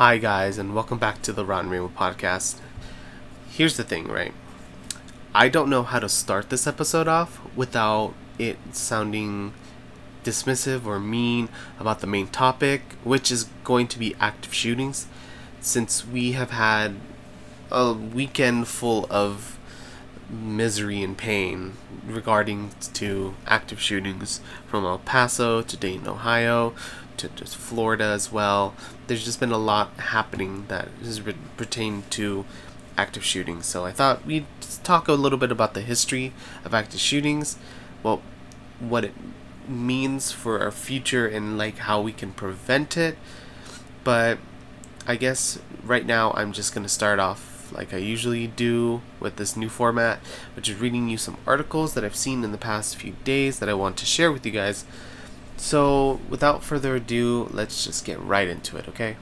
Hi, guys, and welcome back to the Rotten Rainbow podcast. Here's the thing, right? I don't know how to start this episode off without it sounding dismissive or mean about the main topic, which is going to be active shootings, since we have had a weekend full of misery and pain regarding to active shootings from El Paso to Dayton, Ohio, to just Florida as well. There's just been a lot happening that has pertained to active shootings. So I thought we'd just talk a little bit about the history of active shootings, well, what it means for our future and like how we can prevent it. But I guess right now I'm just going to start off like I usually do with this new format, which is reading you some articles that I've seen in the past few days that I want to share with you guys. So without further ado, let's just get right into it, okay?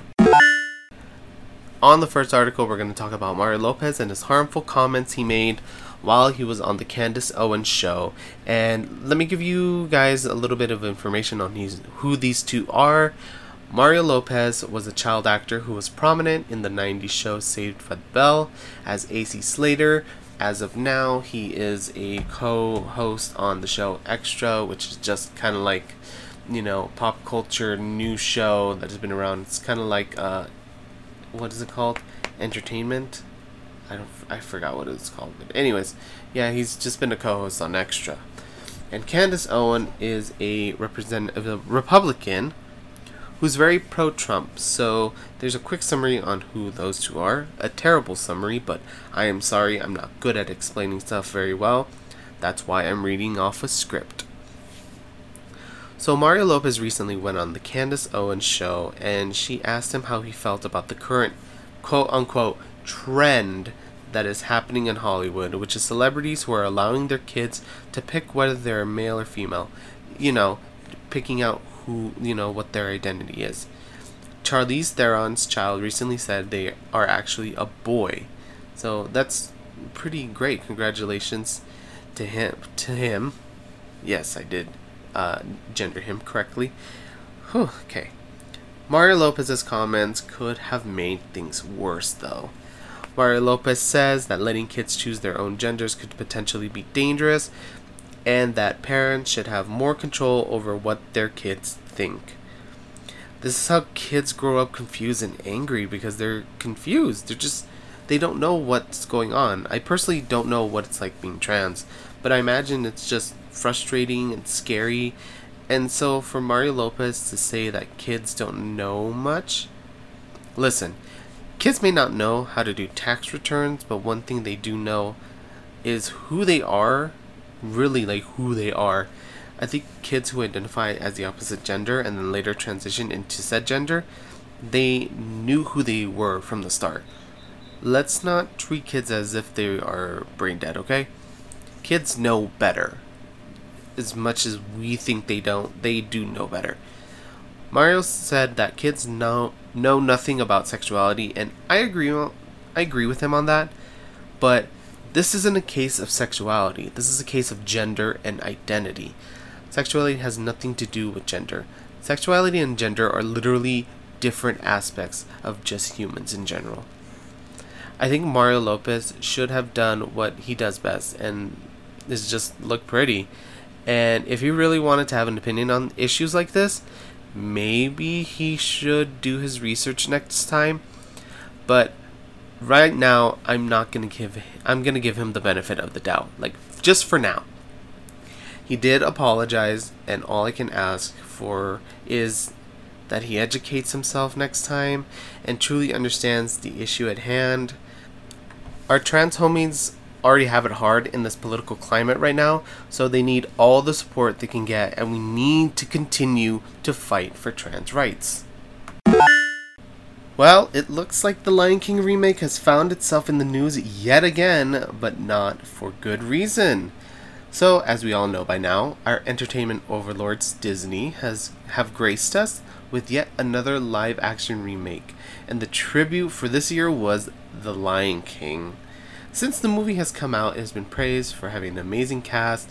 On the first article, we're going to talk about Mario Lopez and his harmful comments he made while he was on the Candace Owens show. And let me give you guys a little bit of information on who these two are. Mario Lopez was a child actor who was prominent in the 90s show Saved by the Bell as AC Slater. As of now, he is a co-host on the show Extra, which is just kind of like, pop culture news show that has been around. It's kind of like, what is it called? Entertainment? I forgot what it's called. But anyways, yeah, he's just been a co-host on Extra. And Candace Owens is a Republican who's very pro-Trump. So there's a quick summary on who those two are. A terrible summary, but I am sorry, I'm not good at explaining stuff very well. That's why I'm reading off a script. So Mario Lopez recently went on the Candace Owens show, and she asked him how he felt about the current quote-unquote trend that is happening in Hollywood, which is celebrities who are allowing their kids to pick whether they're male or female. Picking out what their identity is. Charlize Theron's child recently said they are actually a boy. So that's pretty great. Congratulations to him. Yes, I did gender him correctly. Okay. Mario Lopez's comments could have made things worse, though. Mario Lopez says that letting kids choose their own genders could potentially be dangerous, and that parents should have more control over what their kids think. This is how kids grow up confused and angry, because they're confused. They don't know what's going on. I personally don't know what it's like being trans, but I imagine it's just frustrating and scary. And so for Mario Lopez to say that kids don't know much, listen, kids may not know how to do tax returns, but one thing they do know is who they are, really like who they are. I think kids who identify as the opposite gender and then later transition into said gender, they knew who they were from the start. Let's not treat kids as if they are brain dead, okay? Kids know better. As much as we think they don't, they do know better. Mario said that kids know nothing about sexuality, and I agree with him on that, but this isn't a case of sexuality. This is a case of gender and identity. Sexuality has nothing to do with gender. Sexuality and gender are literally different aspects of just humans in general. I think Mario Lopez should have done what he does best, and is just look pretty. And if he really wanted to have an opinion on issues like this, maybe he should do his research next time. But right now, I'm gonna give him the benefit of the doubt, like just for now. He did apologize, and all I can ask for is that he educates himself next time and truly understands the issue at hand. Our trans homies already have it hard in this political climate right now, so they need all the support they can get, and we need to continue to fight for trans rights. Well, it looks like the Lion King remake has found itself in the news yet again, but not for good reason. So, as we all know by now, our entertainment overlords Disney have graced us with yet another live-action remake, and the tribute for this year was The Lion King. Since the movie has come out, it has been praised for having an amazing cast,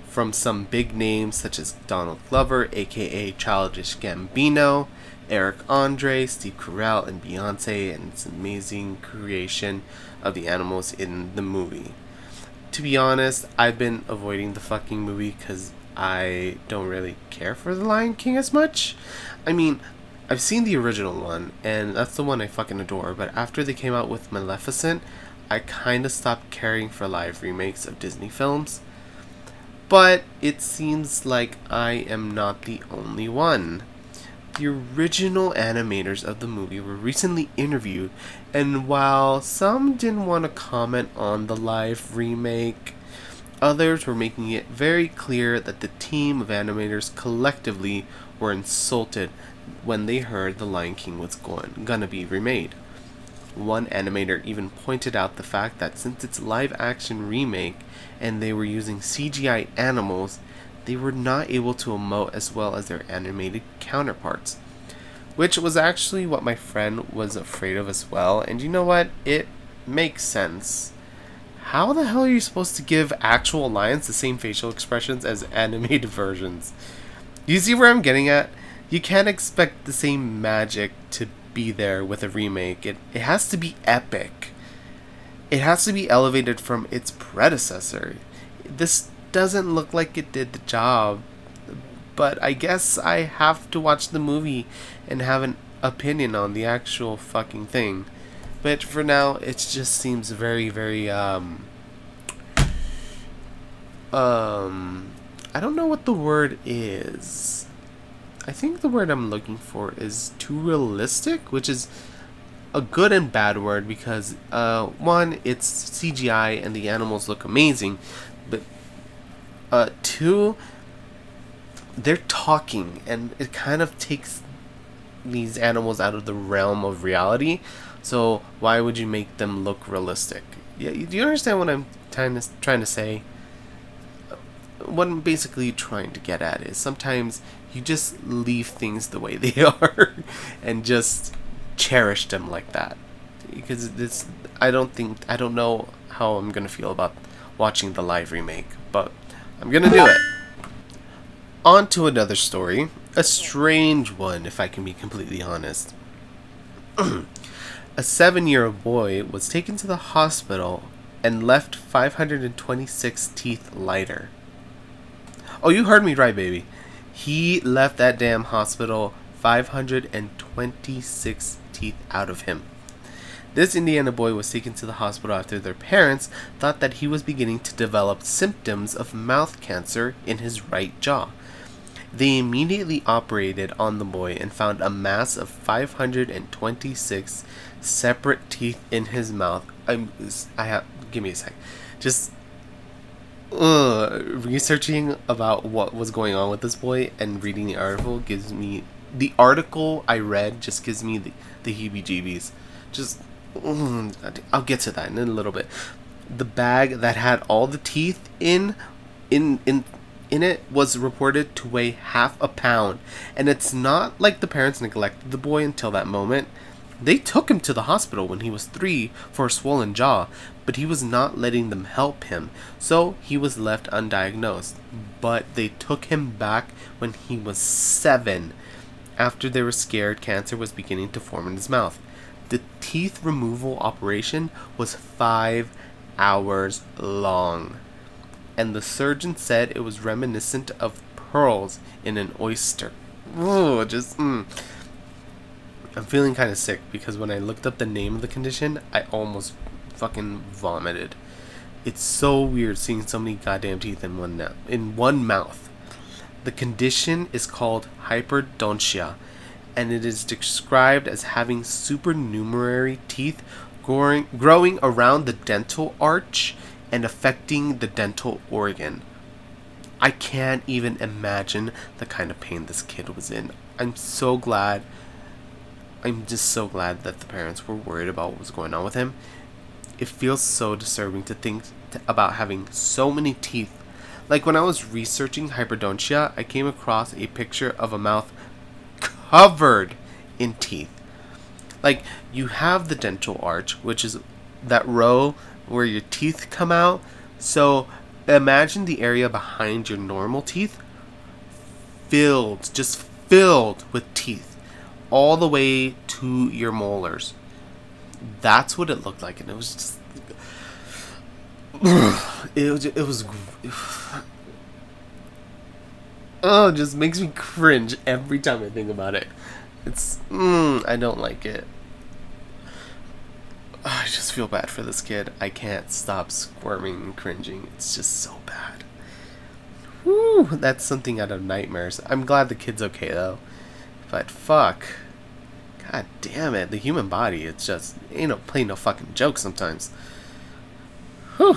from some big names such as Donald Glover, aka Childish Gambino, Eric Andre, Steve Carell, and Beyonce, and its amazing creation of the animals in the movie. To be honest, I've been avoiding the fucking movie because I don't really care for The Lion King as much. I mean, I've seen the original one, and that's the one I fucking adore, but after they came out with Maleficent, I kinda stopped caring for live remakes of Disney films. But it seems like I am not the only one. The original animators of the movie were recently interviewed, and while some didn't want to comment on the live remake, others were making it very clear that the team of animators collectively were insulted when they heard The Lion King was gonna be remade. One animator even pointed out the fact that since it's live action remake and they were using CGI animals, they were not able to emote as well as their animated counterparts. Which was actually what my friend was afraid of as well, and you know what? It makes sense. How the hell are you supposed to give actual lions the same facial expressions as animated versions? Do you see where I'm getting at? You can't expect the same magic to be there with a remake. It has to be epic. It has to be elevated from its predecessor. This doesn't look like it did the job, but I guess I have to watch the movie and have an opinion on the actual fucking thing. But for now, it just seems very, very, I don't know what the word is. I think the word I'm looking for is too realistic, which is a good and bad word because, one, it's CGI and the animals look amazing, but, two, they're talking, and it kind of takes these animals out of the realm of reality, so why would you make them look realistic? Yeah, do you understand what I'm trying to say? What I'm basically trying to get at is sometimes you just leave things the way they are and just cherish them like that. Because I don't know how I'm gonna feel about watching the live remake, but I'm gonna do it. On to another story, a strange one if I can be completely honest. A 7-year-old boy was taken to the hospital and left 526 teeth lighter. Oh, you heard me right, baby. He left that damn hospital 526 teeth out of him. This Indiana boy was taken to the hospital after their parents thought that he was beginning to develop symptoms of mouth cancer in his right jaw. They immediately operated on the boy and found a mass of 526 separate teeth in his mouth. Give me a sec. Just researching about what was going on with this boy and reading the article the article I read just gives me the heebie-jeebies. I'll get to that in a little bit. The bag that had all the teeth in it was reported to weigh half a pound, and it's not like the parents neglected the boy until that moment. They took him to the hospital when he was 3 for a swollen jaw, but he was not letting them help him, so he was left undiagnosed. But they took him back when he was 7, after they were scared cancer was beginning to form in his mouth. The teeth removal operation was 5 hours long, and the surgeon said it was reminiscent of pearls in an oyster. Ooh, I'm feeling kind of sick because when I looked up the name of the condition, I almost fucking vomited. It's so weird seeing so many goddamn teeth in one mouth. The condition is called hyperdontia, and it is described as having supernumerary teeth growing around the dental arch and affecting the dental organ. I can't even imagine the kind of pain this kid was in. I'm just so glad that the parents were worried about what was going on with him. It feels so disturbing to think about having so many teeth. Like when I was researching hyperdontia, I came across a picture of a mouth covered in teeth. Like, you have the dental arch, which is that row where your teeth come out. So Imagine the area behind your normal teeth just filled with teeth, all the way to your molars. That's what it looked like, and it was just, oh, it just makes me cringe every time I think about it. I don't like it. I just feel bad for this kid. I can't stop squirming and cringing. It's just so bad. Whew, that's something out of nightmares. I'm glad the kid's okay though. But fuck. God damn it. The human body, it's just ain't no playing no fucking joke sometimes. Whew.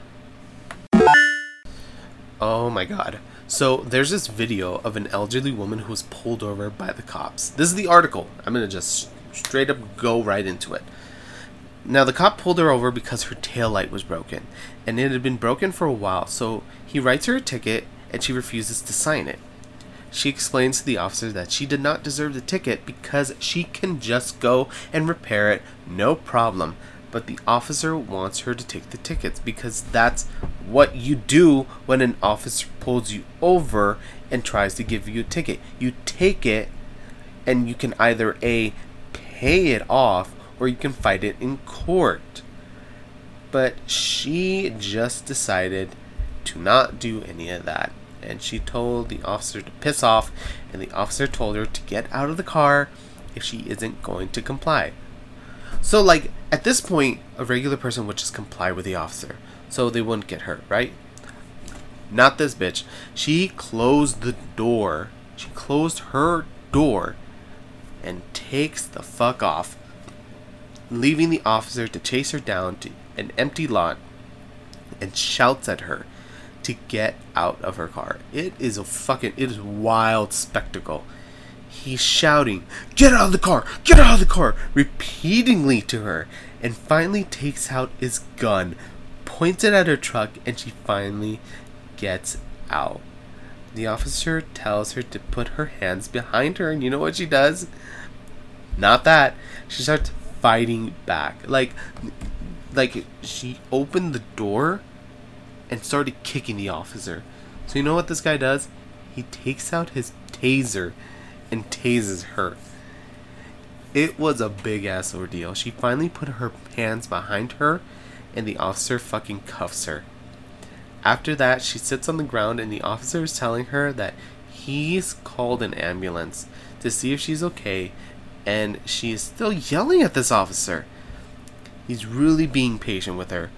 Oh my god. So there's this video of an elderly woman who was pulled over by the cops. This is the article. I'm gonna just straight up go right into it. Now, the cop pulled her over because her taillight was broken, and it had been broken for a while, so he writes her a ticket, and she refuses to sign it. She explains to the officer that she did not deserve the ticket because she can just go and repair it, no problem, but the officer wants her to take the tickets because that's what you do when an officer pulls you over and tries to give you a ticket. You take it, and you can either A, pay it off, or you can fight it in court. But she just decided to not do any of that. And she told the officer to piss off, and the officer told her to get out of the car if she isn't going to comply. So, like, at this point, a regular person would just comply with the officer, so they wouldn't get hurt, right? Not this bitch. She closed the door. She closed her door and takes the fuck off, leaving the officer to chase her down to an empty lot and shouts at her to get out of her car. It is a wild spectacle. He's shouting, "Get out of the car! Get out of the car!" repeatedly to her, and finally takes out his gun, points it at her truck, and she finally gets out. The officer tells her to put her hands behind her, and you know what she does? Not that. She starts fighting back. Like she opened the door and started kicking the officer. So you know what this guy does? He takes out his taser and tases her. It was a big ass ordeal. She finally put her hands behind her, and the officer fucking cuffs her. After that, she sits on the ground, and the officer is telling her that he's called an ambulance to see if she's okay, and she is still yelling at this officer. He's really being patient with her.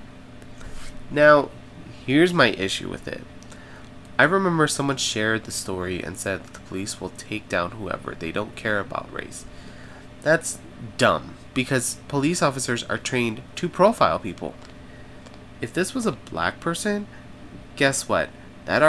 Now, here's my issue with it. I remember someone shared the story and said that the police will take down whoever. They don't care about race. That's dumb, because police officers are trained to profile people. If this was a black person, guess what? That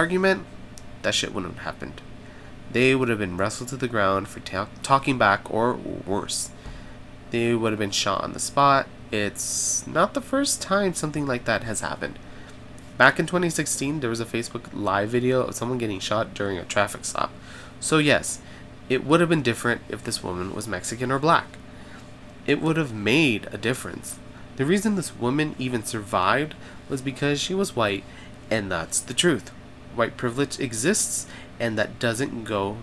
shit wouldn't have happened. They would have been wrestled to the ground for talking back, or worse. They would have been shot on the spot. It's not the first time something like that has happened. Back in 2016, there was a Facebook live video of someone getting shot during a traffic stop. So yes, it would have been different if this woman was Mexican or black. It would have made a difference. The reason this woman even survived was because she was white, and that's the truth. White privilege exists, and that doesn't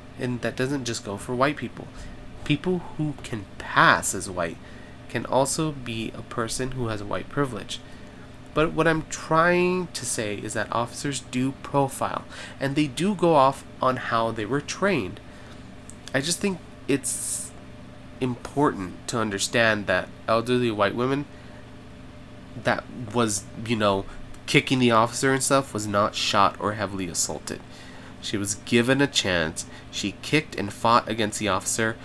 just go for white people. People who can pass as white can also be a person who has white privilege. But what I'm trying to say is that officers do profile, and they do go off on how they were trained. I just think it's important to understand that elderly white women that was, kicking the officer and stuff was not shot or heavily assaulted. She was given a chance. She kicked and fought against the officer,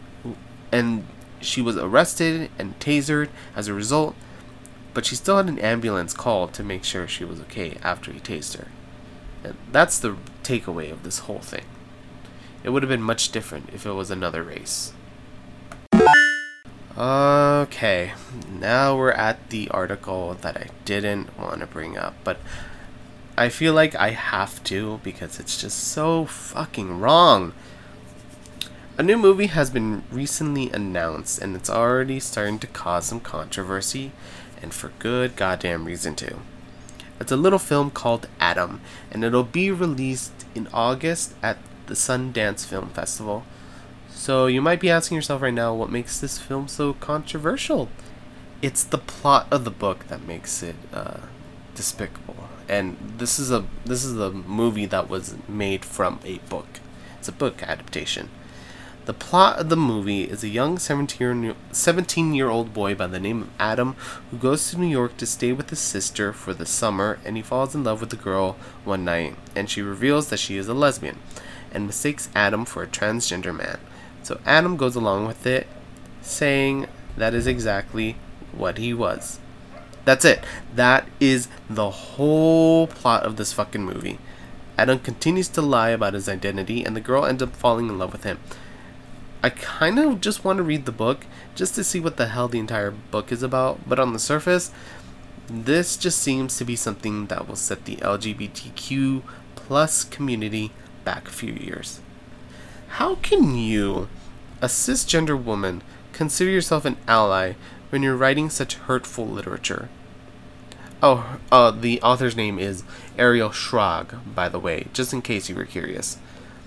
and she was arrested and tasered as a result, but she still had an ambulance called to make sure she was okay after he tased her. And that's the takeaway of this whole thing. It would have been much different if it was another race. Okay, now we're at the article that I didn't want to bring up, but I feel like I have to because it's just so fucking wrong. A new movie has been recently announced, and it's already starting to cause some controversy, and for good goddamn reason too. It's a little film called Adam, and it'll be released in August at the Sundance Film Festival. So you might be asking yourself right now, what makes this film so controversial? It's the plot of the book that makes it despicable. And this is a movie that was made from a book. It's a book adaptation. The plot of the movie is a young 17-year-old boy by the name of Adam who goes to New York to stay with his sister for the summer, and he falls in love with the girl one night, and she reveals that she is a lesbian and mistakes Adam for a transgender man. So Adam goes along with it, saying that is exactly what he was. That's it. That is the whole plot of this fucking movie. Adam continues to lie about his identity, and the girl ends up falling in love with him. I kind of just want to read the book just to see what the hell the entire book is about, but on the surface, this just seems to be something that will set the LGBTQ plus community back a few years. How can you, a cisgender woman, consider yourself an ally when you're writing such hurtful literature? The author's name is Ariel Schrag, by the way, just in case you were curious.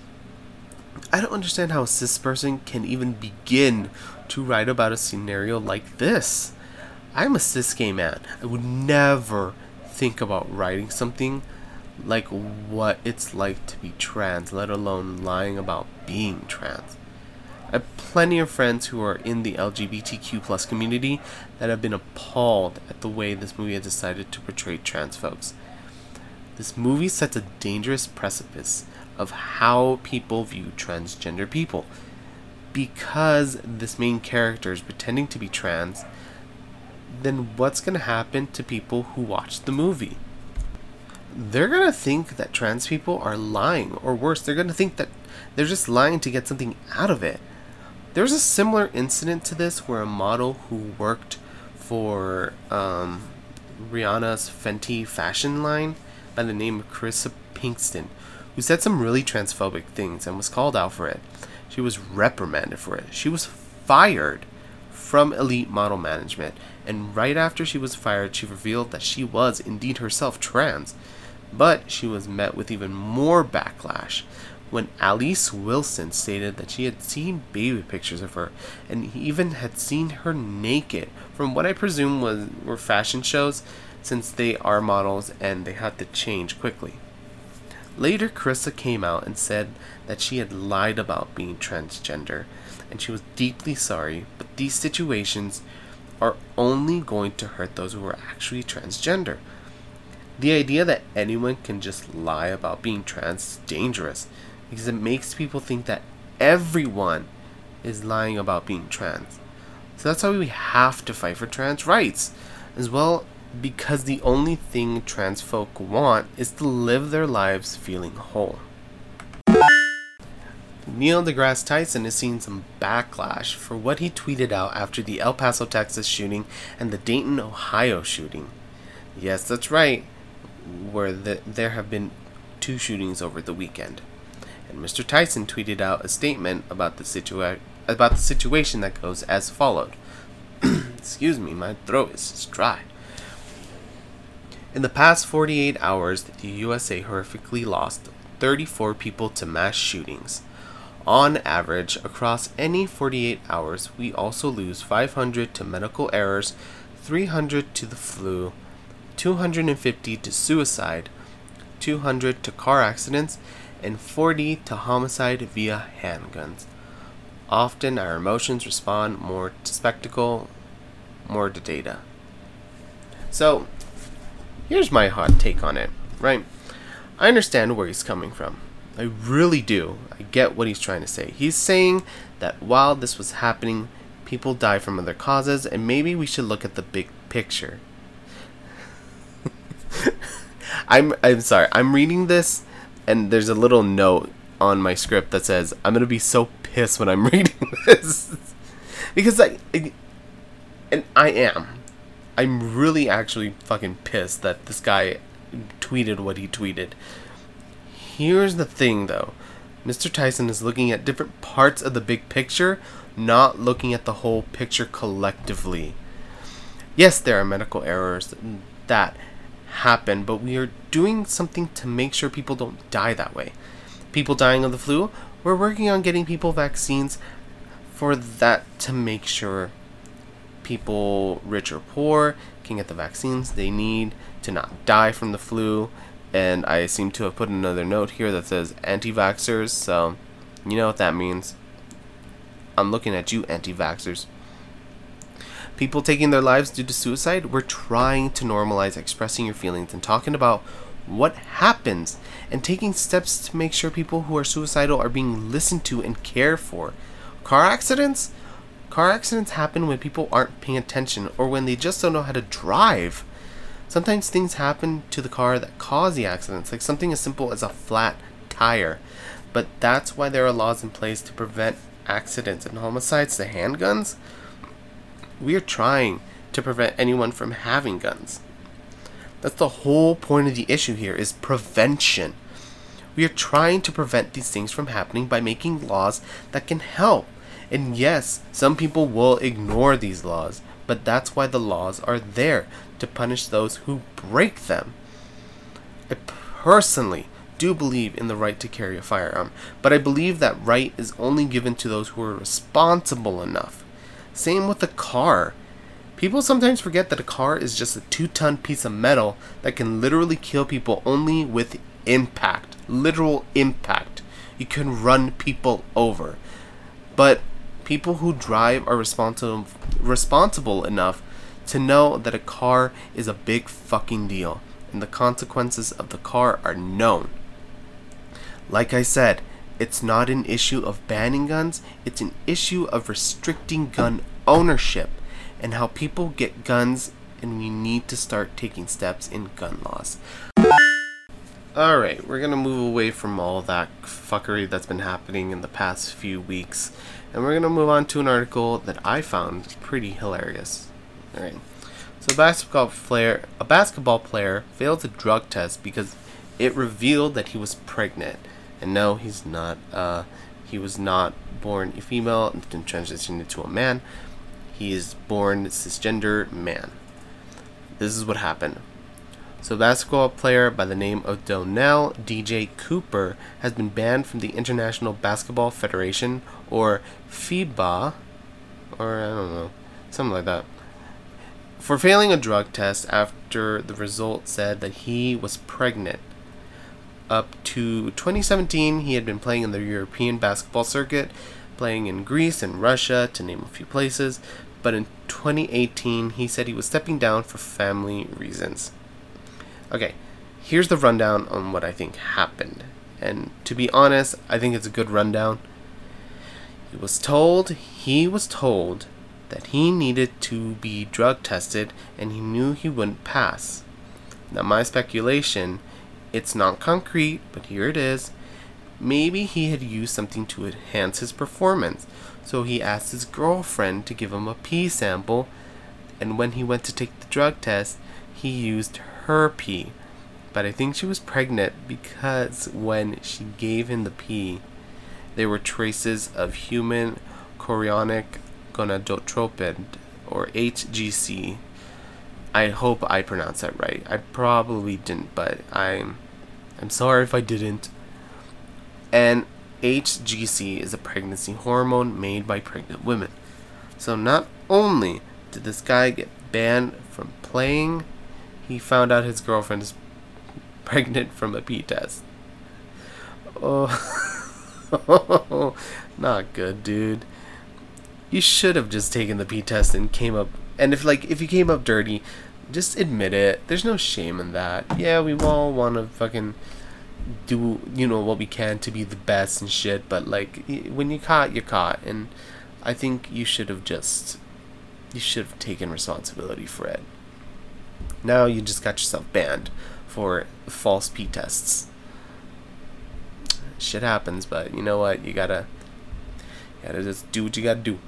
I don't understand how a cis person can even begin to write about a scenario like this. I'm a cis gay man. I would never think about writing something like what it's like to be trans, let alone lying about being trans. I have plenty of friends who are in the LGBTQ plus community that have been appalled at the way this movie has decided to portray trans folks. This movie sets a dangerous precipice of how people view transgender people. Because this main character is pretending to be trans, then what's going to happen to people who watch the movie? They're going to think that trans people are lying, or worse, they're going to think that they're just lying to get something out of it. There's a similar incident to this where a model who worked for Rihanna's Fenty fashion line by the name of Carissa Pinkston, who said some really transphobic things and was called out for it. She was reprimanded for it. She was fired from Elite Model Management, and right after she was fired, she revealed that she was indeed herself trans. But she was met with even more backlash when Alice Wilson stated that she had seen baby pictures of her and even had seen her naked from what I presume were fashion shows, since they are models and they had to change quickly. Later, Carissa came out and said that she had lied about being transgender, and she was deeply sorry, but these situations are only going to hurt those who are actually transgender. The idea that anyone can just lie about being trans is dangerous, because it makes people think that everyone is lying about being trans. So that's why we have to fight for trans rights, as well, because the only thing trans folk want is to live their lives feeling whole. Neil deGrasse Tyson has seen some backlash for what he tweeted out after the El Paso, Texas shooting and the Dayton, Ohio shooting. Yes, that's right, where there have been 2 shootings over the weekend. And Mr. Tyson tweeted out a statement about the situation that goes as followed. Excuse me, my throat is just dry. In the past 48 hours, the USA horrifically lost 34 people to mass shootings. On average, across any 48 hours, we also lose 500 to medical errors, 300 to the flu, 250 to suicide, 200 to car accidents, and 40 to homicide via handguns. Often our emotions respond more to spectacle, more to data. So, here's my hot take on it, right? I understand where he's coming from. I really do. I get what he's trying to say. He's saying that while this was happening, people die from other causes, and maybe we should look at the big picture. I'm sorry. I'm reading this, and there's a little note on my script that says, I'm going to be so pissed when I'm reading this. Because I am. I'm really actually fucking pissed that this guy tweeted what he tweeted. Here's the thing, though. Mr. Tyson is looking at different parts of the big picture, not looking at the whole picture collectively. Yes, there are medical errors that happen, but we are doing something to make sure people don't die that way. People dying of the flu, we're working on getting people vaccines for that, to make sure people, rich or poor, can get the vaccines they need to not die from the flu. And I seem to have put another note here that says anti-vaxxers, so you know what that means. I'm looking at you, anti-vaxxers. People taking their lives due to suicide, we're trying to normalize expressing your feelings and talking about what happens and taking steps to make sure people who are suicidal are being listened to and cared for. Car accidents happen when people aren't paying attention or when they just don't know how to drive. Sometimes things happen to the car that cause the accidents, like something as simple as a flat tire. But that's why there are laws in place to prevent accidents and homicides to handguns. We are trying to prevent anyone from having guns. That's the whole point of the issue here, is prevention. We are trying to prevent these things from happening by making laws that can help. And yes, some people will ignore these laws, but that's why the laws are there, to punish those who break them. I personally do believe in the right to carry a firearm, but I believe that right is only given to those who are responsible enough. Same with a car. People sometimes forget that a car is just a 2-ton piece of metal that can literally kill people only with impact. Literal impact. You can run people over. But people who drive are responsible enough to know that a car is a big fucking deal, and the consequences of the car are known. Like I said, it's not an issue of banning guns, it's an issue of restricting gun ownership and how people get guns, and we need to start taking steps in gun laws. Alright, we're gonna move away from all that fuckery that's been happening in the past few weeks, and we're gonna move on to an article that I found pretty hilarious. Alright, so a basketball player failed a drug test because it revealed that he was pregnant. And no, he's not. He was not born a female and then transitioned into a man. He is born cisgender man. This is what happened. So, a basketball player by the name of Donnell DJ Cooper has been banned from the International Basketball Federation, or FIBA, or I don't know, something like that, for failing a drug test after the result said that he was pregnant. Up to 2017, he had been playing in the European basketball circuit, playing in Greece and Russia, to name a few places, but in 2018, he said he was stepping down for family reasons. Okay, here's the rundown on what I think happened, and to be honest, I think it's a good rundown. He was told that he needed to be drug tested, and he knew he wouldn't pass. Now, my speculation, it's not concrete, but here it is. Maybe he had used something to enhance his performance, so he asked his girlfriend to give him a pee sample, and when he went to take the drug test, he used her pee. But I think she was pregnant because when she gave him the pee, there were traces of human chorionic gonadotropin, or HGC. I hope I pronounced that right. I probably didn't, but I'm sorry if I didn't. And HGC is a pregnancy hormone made by pregnant women. So not only did this guy get banned from playing, he found out his girlfriend is pregnant from a pee test. Oh, not good, dude. You should have just taken the pee test and came up. And if you came up dirty, just admit it. There's no shame in that. Yeah, we all want to fucking do, what we can to be the best and shit. But when you're caught, you're caught. And I think you should have taken responsibility for it. Now you just got yourself banned for false pee tests. Shit happens, but you know what? You gotta just do what you gotta do.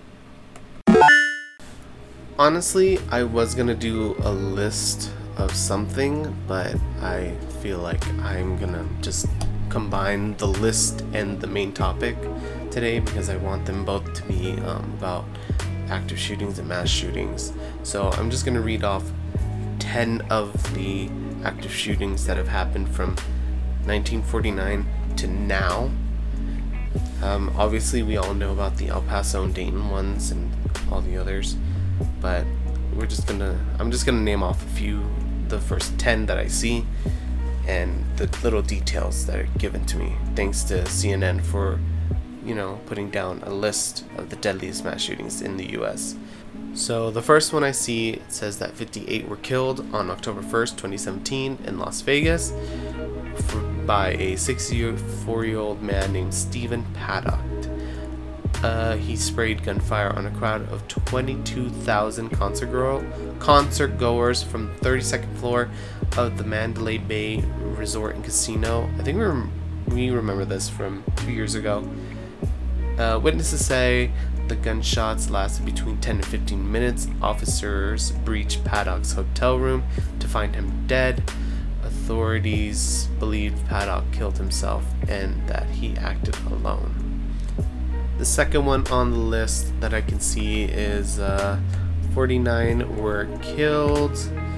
Honestly, I was gonna do a list of something, but I feel like I'm gonna just combine the list and the main topic today because I want them both to be about active shootings and mass shootings. So I'm just gonna read off 10 of the active shootings that have happened from 1949 to now. Obviously, we all know about the El Paso and Dayton ones and all the others, but I'm just gonna name off a few, the first 10 that I see, and the little details that are given to me. Thanks to CNN for, putting down a list of the deadliest mass shootings in the U.S. So the first one I see, it says that 58 were killed on October 1st, 2017 in Las Vegas by a 64-year-old man named Stephen Paddock. He sprayed gunfire on a crowd of 22,000 concert goers from the 32nd floor of the Mandalay Bay Resort and Casino. I think we remember this from 2 years ago. Witnesses say the gunshots lasted between 10 and 15 minutes. Officers breached Paddock's hotel room to find him dead. Authorities believed Paddock killed himself and that he acted alone. The second one on the list that I can see is 49 were killed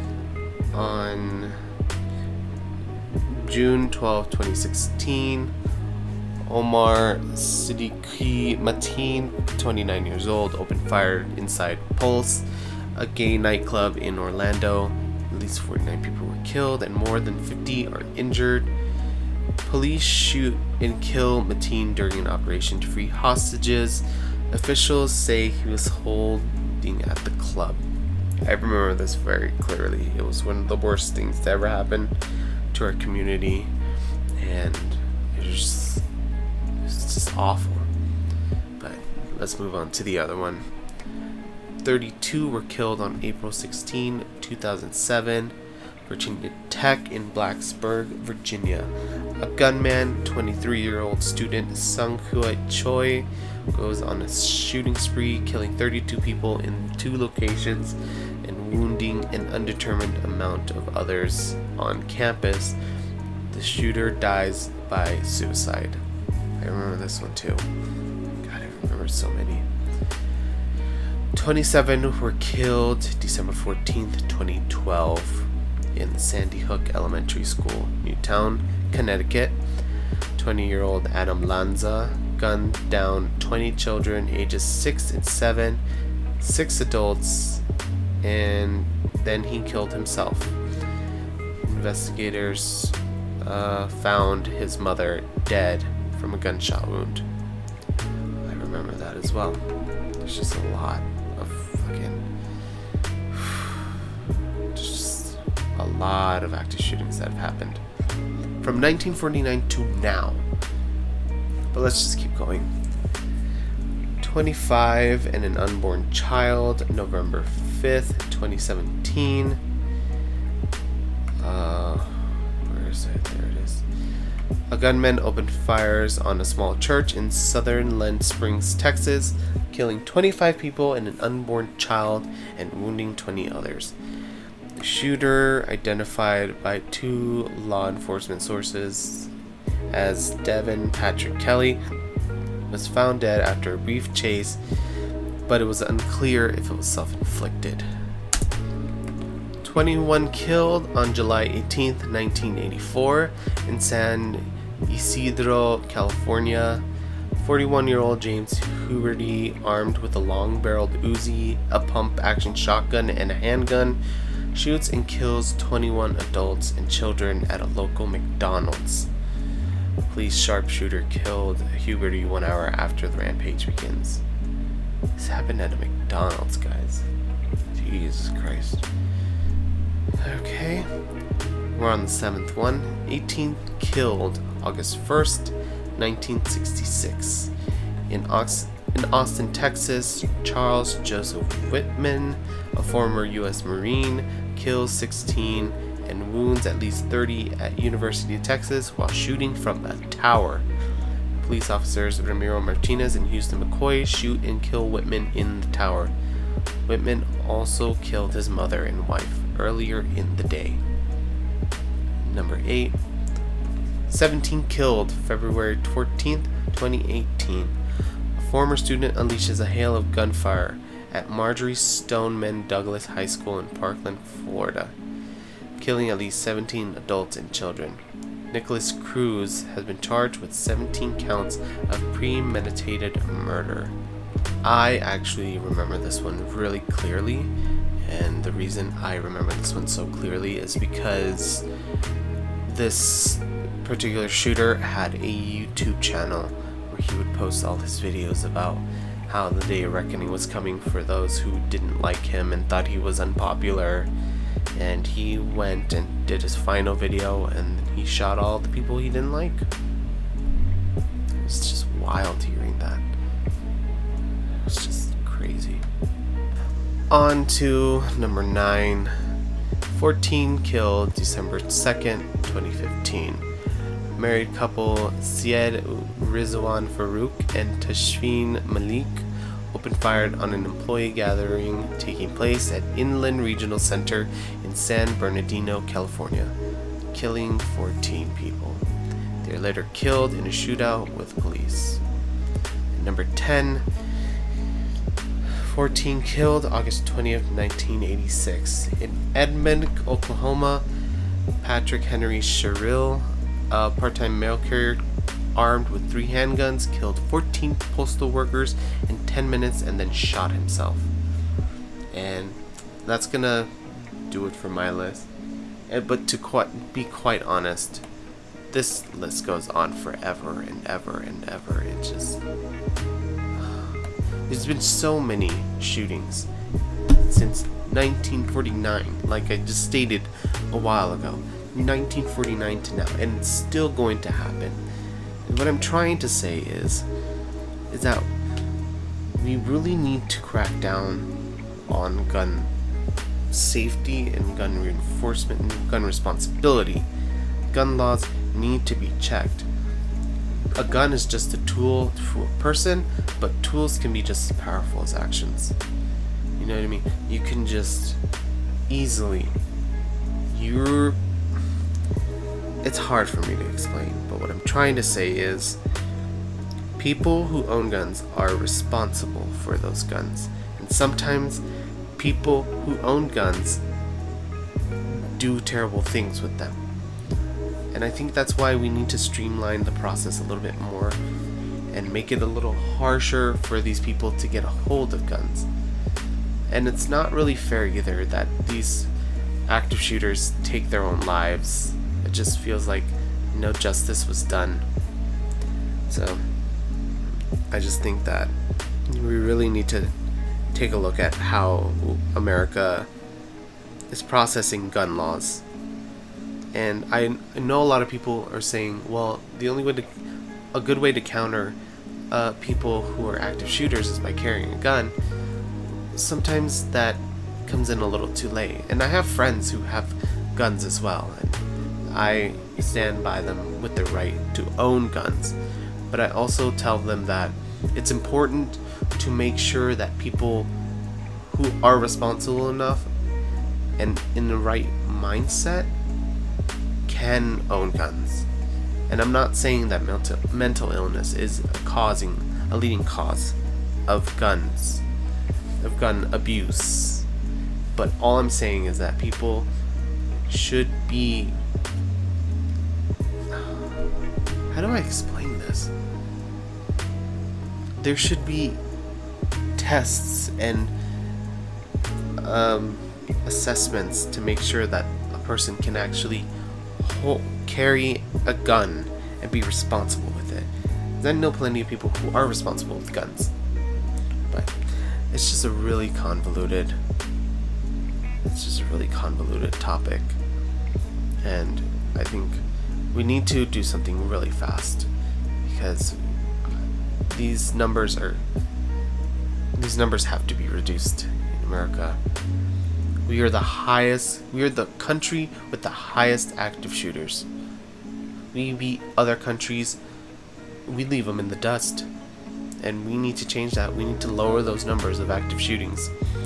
on June 12, 2016. Omar Siddiqui Mateen, 29 years old, opened fire inside Pulse, a gay nightclub in Orlando. At least 49 people were killed and more than 50 are injured. Police shoot and kill Mateen during an operation to free hostages. Officials say he was holding at the club. I remember this very clearly. It was one of the worst things to ever happen to our community, and it was just awful. But let's move on to the other one. 32 were killed on April 16, 2007, Virginia Tech in Blacksburg, Virginia. A gunman, 23-year-old student Sung Hui Choi, goes on a shooting spree, killing 32 people in 2 locations and wounding an undetermined amount of others on campus. The shooter dies by suicide. I remember this one too. God, I remember so many. 27 were killed December 14th, 2012 in Sandy Hook Elementary School, Newtown, Connecticut. 20-year-old Adam Lanza gunned down 20 children ages 6 and 7, 6 adults, and then he killed himself. Investigators found his mother dead from a gunshot wound. I remember that as well. There's just a lot of just a lot of active shootings that have happened from 1949 to now. But let's just keep going. 25 and an unborn child, November 5th, 2017. Where is it? There it is. A gunman opened fires on a small church in southern Lent Springs, Texas, killing 25 people and an unborn child and wounding 20 others. The shooter, identified by 2 law enforcement sources as Devin Patrick Kelly, was found dead after a brief chase, but it was unclear if it was self-inflicted. 21 killed on July 18th, 1984 in San Isidro, California. 41-year-old James Huberty, armed with a long-barreled Uzi, a pump-action shotgun, and a handgun, shoots and kills 21 adults and children at a local McDonald's. Police sharpshooter killed Huberty 1 hour after the rampage begins. This happened at a McDonald's, guys. Jesus Christ. Okay, we're on the 7th one. 18 killed August 1st, 1966. In Austin, Texas, Charles Joseph Whitman, a former U.S. Marine, kills 16 and wounds at least 30 at University of Texas while shooting from a tower. Police officers Ramiro Martinez and Houston McCoy shoot and kill Whitman in the tower. Whitman also killed his mother and wife earlier in the day. Number 8. 17 killed February 14th, 2018. A former student unleashes a hail of gunfire at Marjorie Stoneman Douglas High School in Parkland, Florida. killing at least 17 adults and children. Nicholas Cruz has been charged with 17 counts of premeditated murder. I actually remember this one really clearly, and the reason I remember this one so clearly is because this particular shooter had a YouTube channel where he would post all his videos about how the day of reckoning was coming for those who didn't like him and thought he was unpopular. And he went and did his final video, and he shot all the people he didn't like. It was just wild hearing that. It was just crazy. On to number 9. 14 killed December 2nd, 2015. Married couple Syed Rizwan Farouk and Tashfeen Malik opened fire on an employee gathering taking place at Inland Regional Center in San Bernardino, California, killing 14 people. They were later killed in a shootout with police. And number 10, 14 killed August 20th, 1986. In Edmond, Oklahoma, Patrick Henry Sherrill, a part-time mail carrier armed with 3 handguns, killed 14 postal workers in 10 minutes and then shot himself. And that's gonna do it for my list. But to be quite honest, this list goes on forever and ever and ever. It just... There's been so many shootings since 1949, like I just stated a while ago. 1949 to now, and it's still going to happen. And what I'm trying to say is that we really need to crack down on gun safety and gun reinforcement and gun responsibility. Gun laws need to be checked. A gun is just a tool for a person, but tools can be just as powerful as actions. You know what I mean? You can just easily... It's hard for me to explain, but what I'm trying to say is people who own guns are responsible for those guns. And sometimes people who own guns do terrible things with them. And I think that's why we need to streamline the process a little bit more and make it a little harsher for these people to get a hold of guns. And it's not really fair either that these active shooters take their own lives. It just feels like no justice was done. So I just think that we really need to take a look at how America is processing gun laws. And I know a lot of people are saying, well, the only way a good way to counter people who are active shooters is by carrying a gun. Sometimes that comes in a little too late. And I have friends who have guns as well, and I stand by them with their right to own guns. But I also tell them that it's important to make sure that people who are responsible enough and in the right mindset can own guns. And I'm not saying that mental illness is a leading cause of gun abuse. But all I'm saying is that people should be... How do I explain this? There should be tests and assessments to make sure that a person can actually carry a gun and be responsible with it. I know plenty of people who are responsible with guns, but it's just a really convoluted topic, and I think we need to do something really fast, because these numbers have to be reduced in America. We are the country with the highest active shooters. We beat other countries, we leave them in the dust. And we need to change that. We need to lower those numbers of active shootings.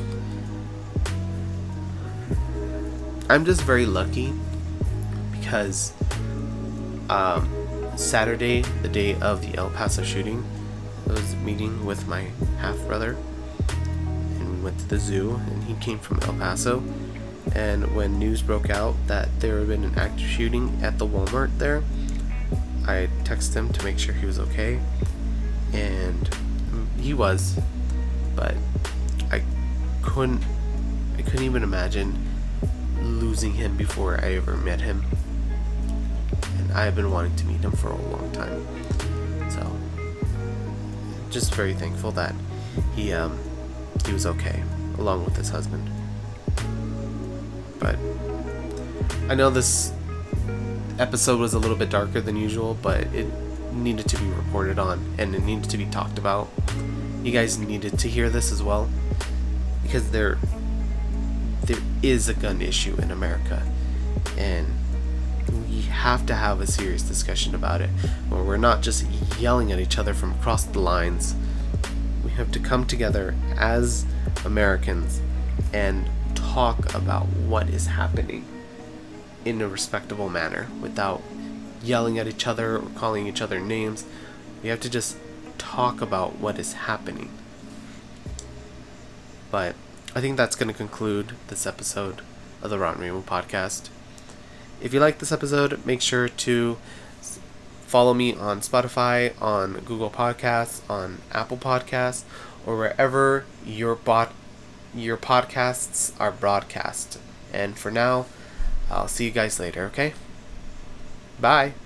I'm just very lucky because Saturday, the day of the El Paso shooting, I was meeting with my half brother, and we went to the zoo, and he came from El Paso, And when news broke out that there had been an active shooting at the Walmart there, I texted him to make sure he was okay, and he was, but I couldn't even imagine losing him before I ever met him, and I have been wanting to meet him for a long time. So, just very thankful that he was okay, along with his husband. But I know this episode was a little bit darker than usual, but it needed to be reported on and it needed to be talked about. You guys needed to hear this as well, because there is a gun issue in America, and we have to have a serious discussion about it, where we're not just yelling at each other from across the lines. We have to come together as Americans and talk about what is happening in a respectable manner without yelling at each other or calling each other names. We have to just talk about what is happening. But I think that's going to conclude this episode of the Rotten Rainbow Podcast. If you like this episode, make sure to follow me on Spotify, on Google Podcasts, on Apple Podcasts, or wherever your podcasts are broadcast. And for now, I'll see you guys later, okay? Bye.